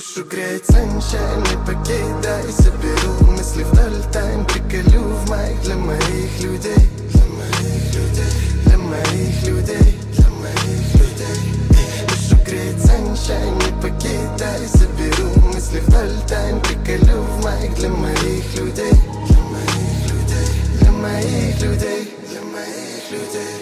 Душу греет sunshine, не покидай. Соберу мысли вдоль тайн, приколю в майк для моих людей. Для моих людей, для моих людей, для моих людей. Душу греет sunshine, не покидай. Соберу мысли вдоль тайн, приколю в майк для моих людей. Для моих людей, для моих людей, для моих людей.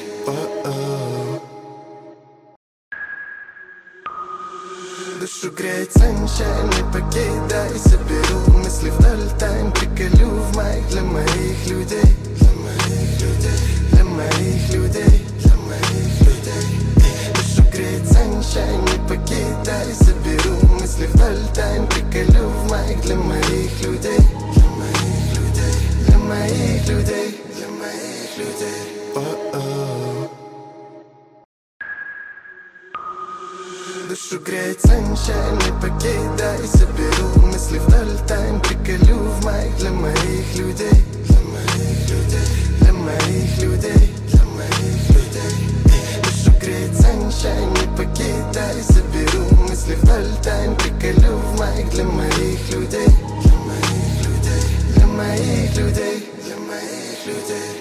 Душу греет sunshine, не покидай. Соберу мысли вдоль тайн, приколю в майк для моих людей. Для моих людей, для моих людей, для моих людей. Душу греет sunshine, не покидай. Соберу мысли вдоль тайн, приколю в майк для моих людей. Для моих людей, для моих людей, для моих людей. Душу греет sunshine, не покидай. Соберу мысли вдоль тайн, приколю в майк для моих людей. Для моих людей, для моих людей, для моих людей. Душу греет sunshine, не покидай. Соберу мысли вдоль тайн, приколю в майк для моих людей. Для моих людей, для моих людей, для моих людей.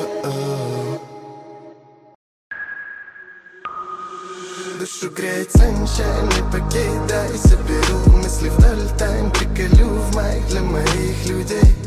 Душу греет sunshine, не покидай. Соберу мысли вдоль тайн, приколю в майк для моих людей.